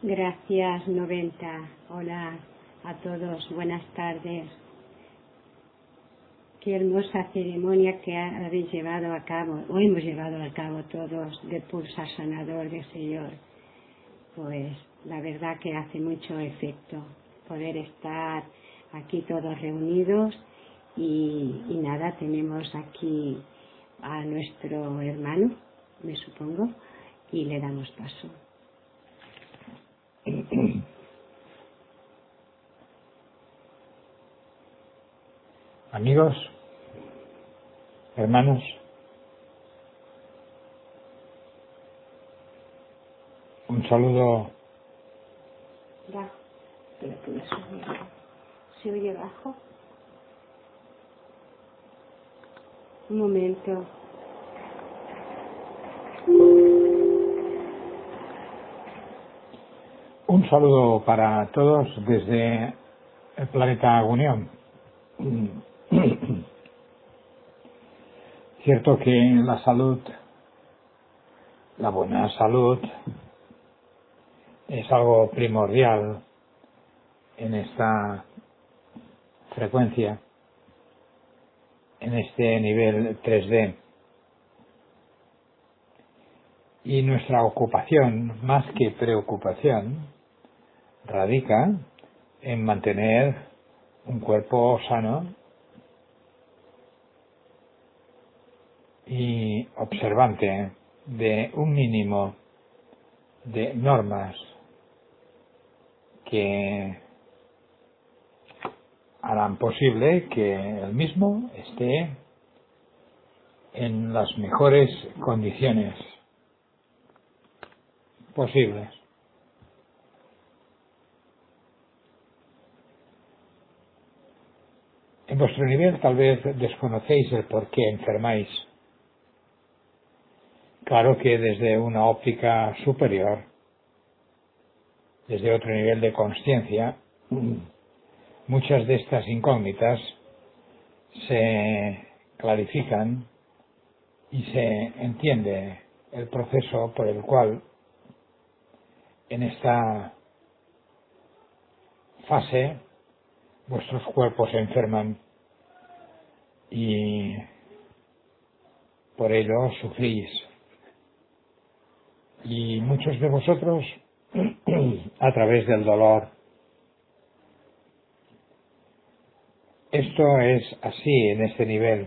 Gracias, 90. Hola a todos, buenas tardes. Qué hermosa ceremonia que habéis llevado a cabo, o hemos llevado a cabo todos, de pulsar sanador del Señor. Pues la verdad que hace mucho efecto poder estar aquí todos reunidos y nada, tenemos aquí a nuestro hermano, me supongo, y le damos paso. Amigos, hermanos, un saludo. Ya, pero que me sube. ¿Se oye bajo? Un momento. Un saludo para todos desde el planeta Unión. Cierto que la salud, la buena salud, es algo primordial en esta frecuencia, en este nivel 3D. Y nuestra ocupación, más que preocupación, radica en mantener un cuerpo sano y observante de un mínimo de normas que harán posible que el mismo esté en las mejores condiciones posibles. En vuestro nivel tal vez desconocéis el por qué enfermáis. Claro que desde una óptica superior, desde otro nivel de consciencia, muchas de estas incógnitas se clarifican y se entiende el proceso por el cual en esta fase vuestros cuerpos se enferman y por ello sufrís. Y muchos de vosotros a través del dolor. Esto es así en este nivel,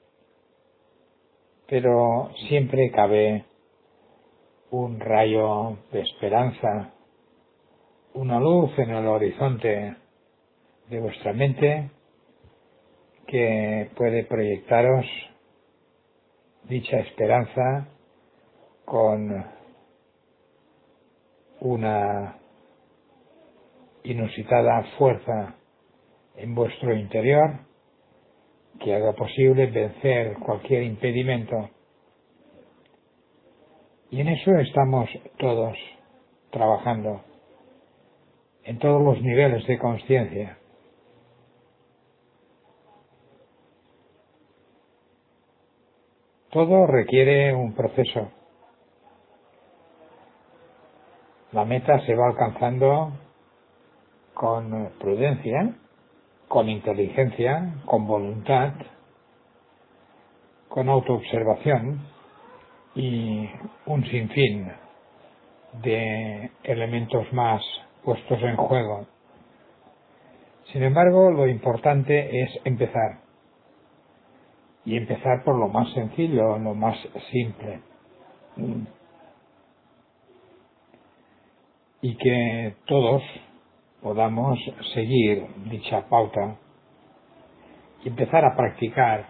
pero siempre cabe un rayo de esperanza, una luz en el horizonte de vuestra mente que puede proyectaros dicha esperanza con una inusitada fuerza en vuestro interior que haga posible vencer cualquier impedimento. Y en eso estamos todos trabajando, en todos los niveles de conciencia. Todo requiere un proceso. La meta se va alcanzando con prudencia, con inteligencia, con voluntad, con autoobservación y un sinfín de elementos más puestos en juego. Sin embargo, lo importante es empezar. Y empezar por lo más sencillo, lo más simple. Y que todos podamos seguir dicha pauta y empezar a practicar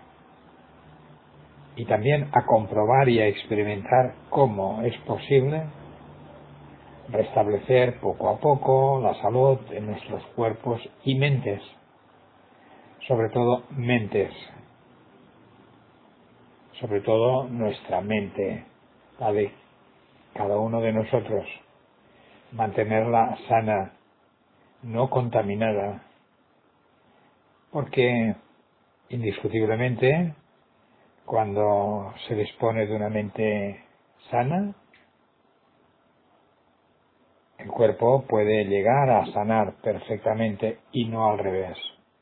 y también a comprobar y a experimentar cómo es posible restablecer poco a poco la salud en nuestros cuerpos y mentes, sobre todo mentes, sobre todo nuestra mente, la de cada uno de nosotros, mantenerla sana, no contaminada, porque indiscutiblemente cuando se dispone de una mente sana, el cuerpo puede llegar a sanar perfectamente y no al revés.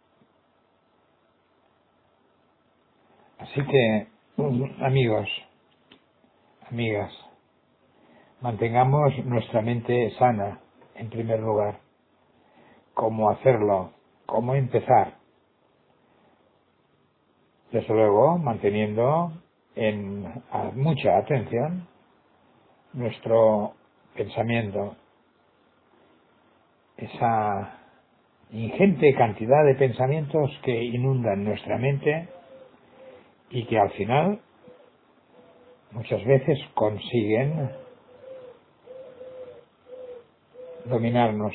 Así que, amigos, amigas, mantengamos nuestra mente sana, en primer lugar. ¿Cómo hacerlo? ¿Cómo empezar? Desde luego, manteniendo mucha atención nuestro pensamiento, esa ingente cantidad de pensamientos que inundan nuestra mente y que al final muchas veces consiguen dominarnos,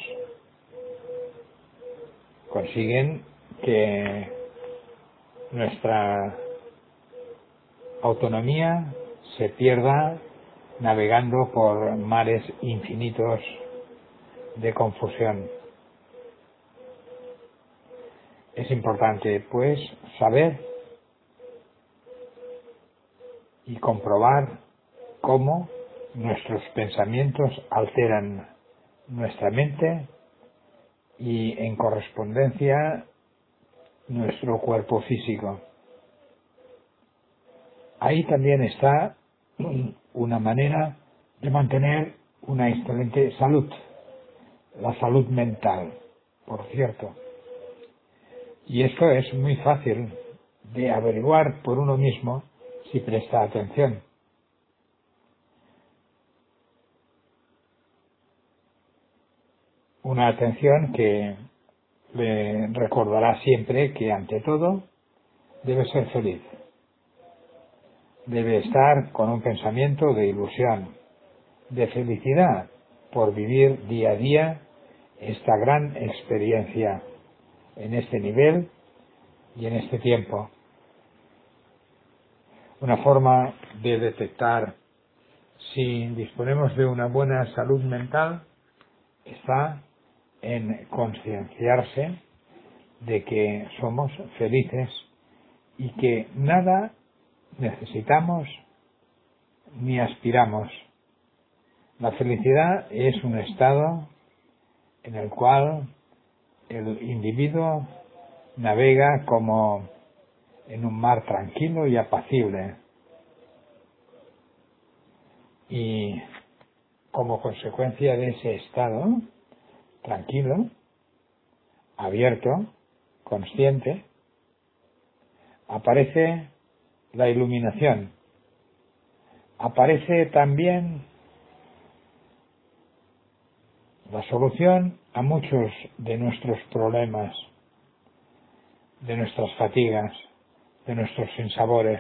consiguen que nuestra autonomía se pierda navegando por mares infinitos de confusión. Es importante, pues, saber y comprobar cómo nuestros pensamientos alteran nuestra mente y, en correspondencia, nuestro cuerpo físico. Ahí también está una manera de mantener una excelente salud, la salud mental, por cierto. Y esto es muy fácil de averiguar por uno mismo si presta atención. Una atención que le recordará siempre que, ante todo, debe ser feliz. Debe estar con un pensamiento de ilusión, de felicidad por vivir día a día esta gran experiencia en este nivel y en este tiempo. Una forma de detectar si disponemos de una buena salud mental está en concienciarse de que somos felices y que nada necesitamos ni aspiramos. La felicidad es un estado en el cual el individuo navega como en un mar tranquilo y apacible, y como consecuencia de ese estado tranquilo, abierto, consciente, aparece la iluminación, aparece también la solución a muchos de nuestros problemas, de nuestras fatigas, de nuestros sinsabores,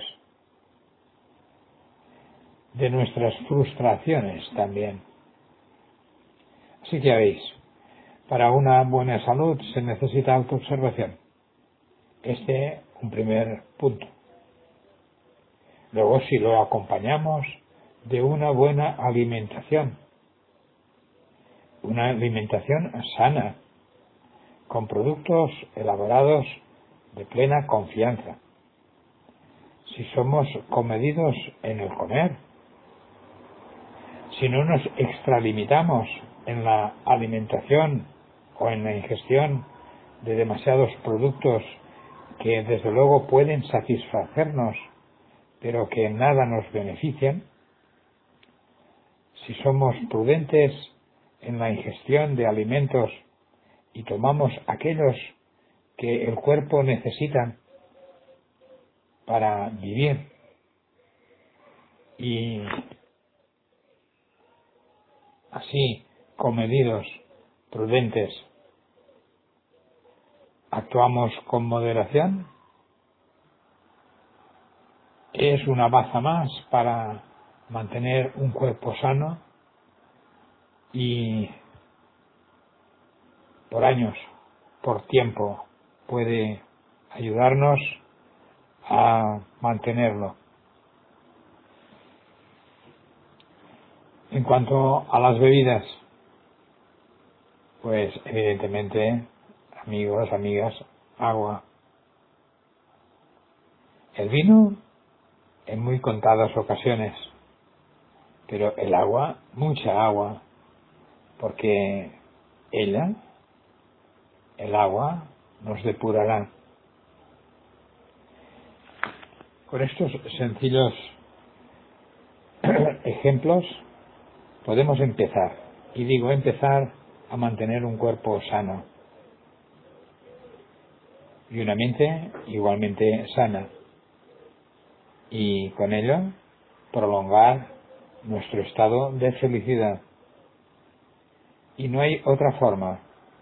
de nuestras frustraciones también. Así que ya veis, para una buena salud se necesita autoobservación. Este un primer punto. Luego, si lo acompañamos de una buena alimentación, una alimentación sana, con productos elaborados de plena confianza. Si somos comedidos en el comer, si no nos extralimitamos en la alimentación o en la ingestión de demasiados productos que desde luego pueden satisfacernos, pero que en nada nos benefician, si somos prudentes en la ingestión de alimentos y tomamos aquellos que el cuerpo necesita para vivir, y así, comedidos, prudentes, actuamos con moderación, es una baza más para mantener un cuerpo sano y por años, por tiempo, puede ayudarnos a mantenerlo. En cuanto a las bebidas, pues evidentemente, amigos, amigas, agua. El vino en muy contadas ocasiones, pero el agua, mucha agua, porque ella, el agua, nos depurará. Con estos sencillos ejemplos podemos empezar, y digo empezar, a mantener un cuerpo sano y una mente igualmente sana, y con ello prolongar nuestro estado de felicidad. Y no hay otra forma.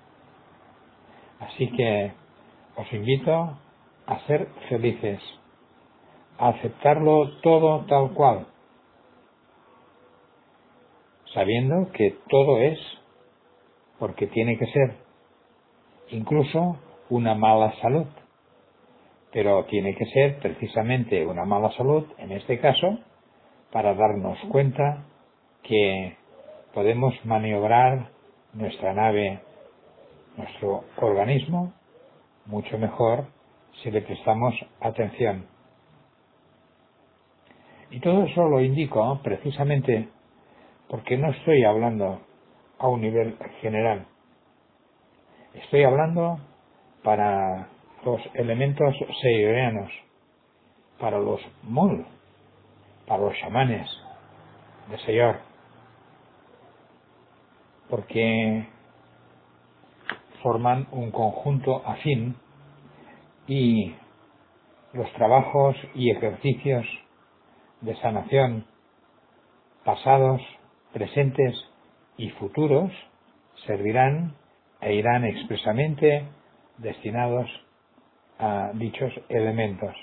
Así que os invito a ser felices, a aceptarlo todo tal cual, sabiendo que todo es porque tiene que ser, incluso una mala salud. Pero tiene que ser precisamente una mala salud, en este caso, para darnos cuenta que podemos maniobrar nuestra nave, nuestro organismo, mucho mejor si le prestamos atención. Y todo eso lo indico precisamente porque no estoy hablando a un nivel general. Estoy hablando para los elementos seireanos, para los mul, para los chamanes de Señor, porque forman un conjunto afín y los trabajos y ejercicios de sanación pasados, presentes y futuros servirán e irán expresamente destinados a dichos elementos,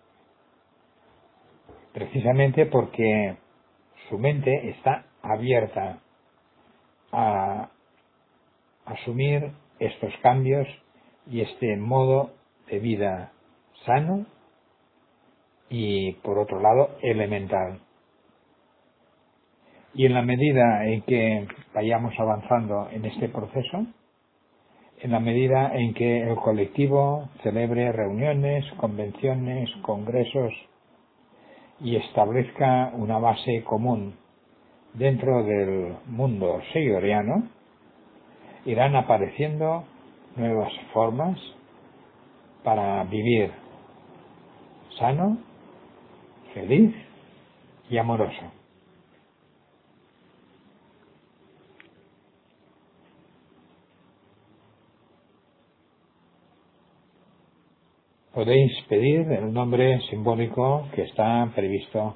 precisamente porque su mente está abierta a asumir estos cambios y este modo de vida sano y, por otro lado, elemental. Y en la medida en que vayamos avanzando en este proceso, en la medida en que el colectivo celebre reuniones, convenciones, congresos y establezca una base común dentro del mundo seioriano, irán apareciendo nuevas formas para vivir sano, feliz y amoroso. Podéis pedir el nombre simbólico que está previsto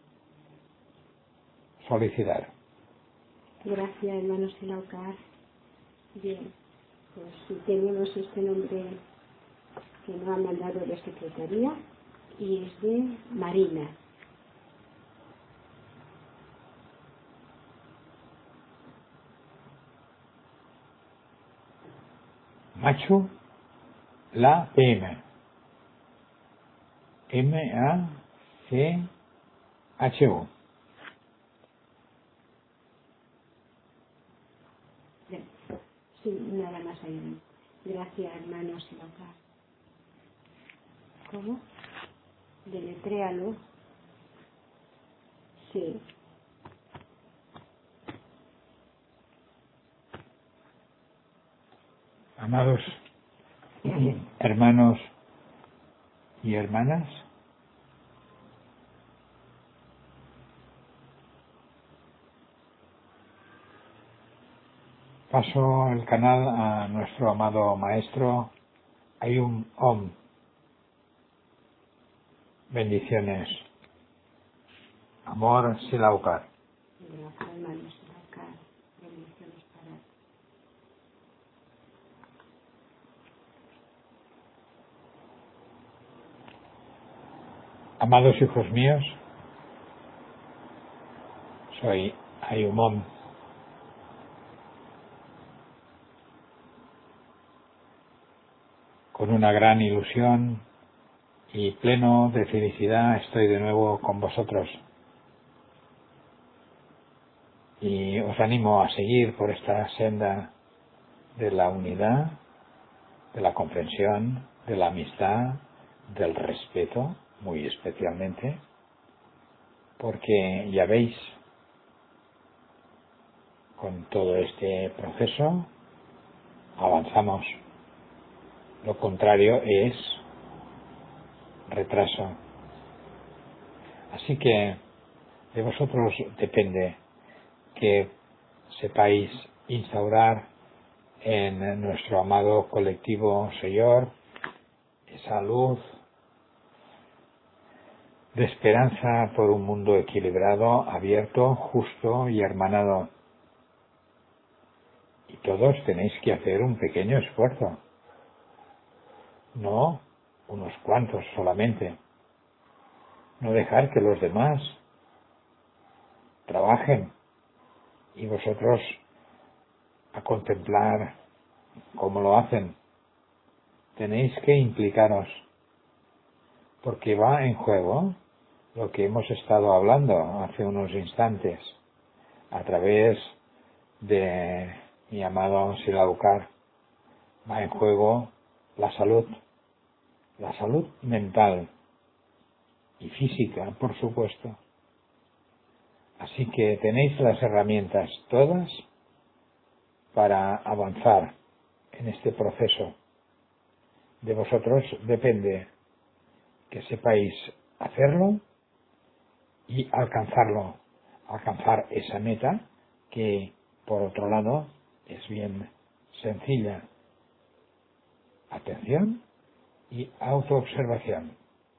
solicitar. Gracias, hermano Silaucar. Bien, pues si tenemos este nombre que nos ha mandado de secretaría y es de Marina. Machu La PM. M-A-C-H-U. Sí, nada más allá. Gracias, hermano Silaucar. ¿Cómo? Deletréalo. Sí. Amados hermanos y hermanas, paso el canal a nuestro amado maestro Ayum Om. Bendiciones. Amor Silaucar. Gracias, hermano Silaucar. Bendiciones para ti. Amados hijos míos, soy Ayum Om. Con una gran ilusión y pleno de felicidad estoy de nuevo con vosotros. Y os animo a seguir por esta senda de la unidad, de la comprensión, de la amistad, del respeto, muy especialmente, porque ya veis con todo este proceso avanzamos. Lo contrario es retraso. Así que de vosotros depende que sepáis instaurar en nuestro amado colectivo Señor esa luz de esperanza por un mundo equilibrado, abierto, justo y hermanado. Y todos tenéis que hacer un pequeño esfuerzo, no unos cuantos solamente. No dejar que los demás trabajen y vosotros a contemplar cómo lo hacen. Tenéis que implicaros, porque va en juego lo que hemos estado hablando hace unos instantes a través de mi amado Silaucar. Va en juego la salud mental y física, por supuesto. Así que tenéis las herramientas todas para avanzar en este proceso. De vosotros depende que sepáis hacerlo y alcanzar esa meta que, por otro lado, es bien sencilla. Atención y autoobservación.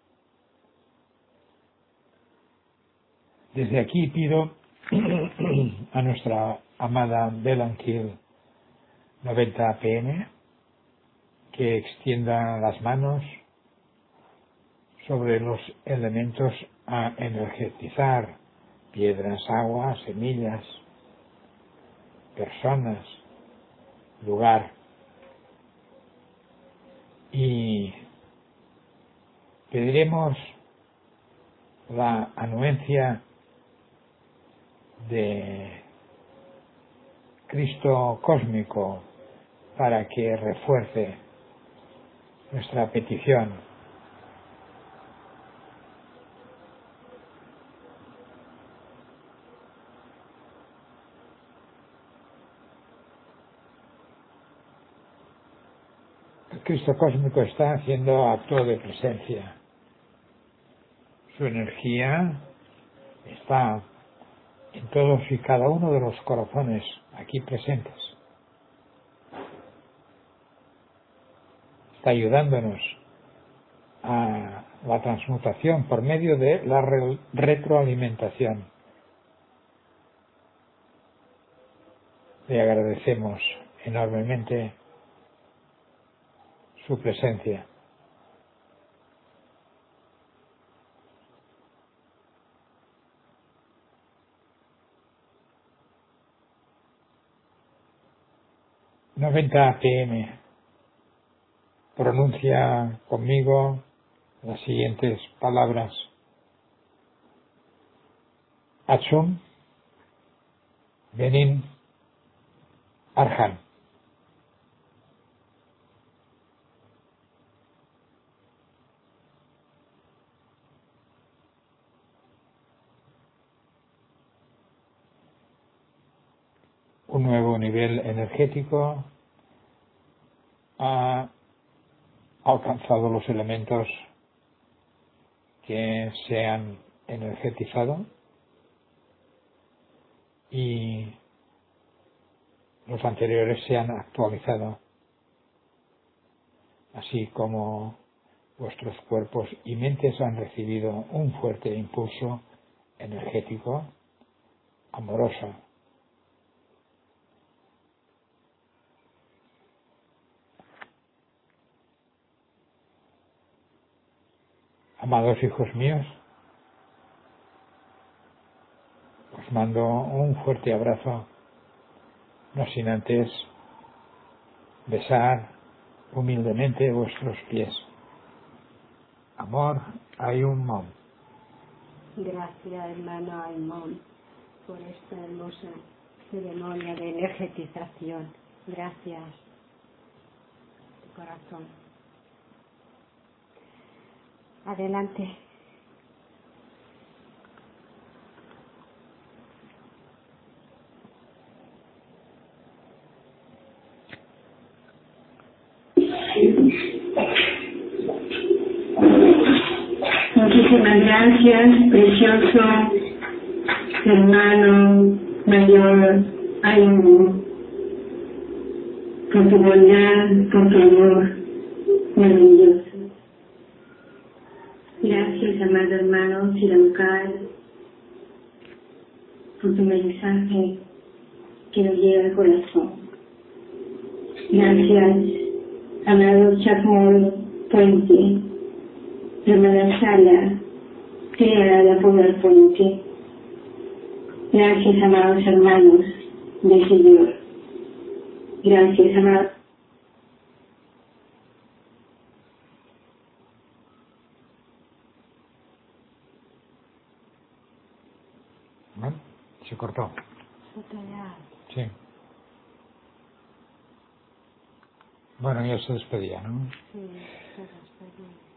Desde aquí pido a nuestra amada Belanquil 90 PM que extienda las manos sobre los elementos a energizar: piedras, agua, semillas, personas, lugar. Y pediremos la anuencia de Cristo cósmico para que refuerce nuestra petición. El Cristo cósmico está haciendo acto de presencia. Su energía está en todos y cada uno de los corazones aquí presentes. Está ayudándonos a la transmutación por medio de la retroalimentación. Le agradecemos enormemente su presencia. ...90 PM... pronuncia conmigo las siguientes palabras: Achum, Benin, Arhan. Un nuevo nivel energético ha alcanzado los elementos que se han energetizado y los anteriores se han actualizado, así como vuestros cuerpos y mentes han recibido un fuerte impulso energético, amoroso. Amados hijos míos, os mando un fuerte abrazo, no sin antes besar humildemente vuestros pies. Amor, Ayum Mom. Gracias, hermano Aymón, por esta hermosa ceremonia de energetización. Gracias, de corazón. Adelante. Muchísimas gracias, precioso hermano mayor Ayumu, por tu bondad, por tu amor maravilloso. Gracias, amado hermano Silankar, por tu mensaje que nos llega al corazón. Gracias, amado Chakmol Puente, hermana Sala, criada por el puente. Gracias, amados hermanos del Señor. Gracias, amados. Bueno, se cortó. Sí. Bueno, ya se despedía, ¿no? Sí, se despedía.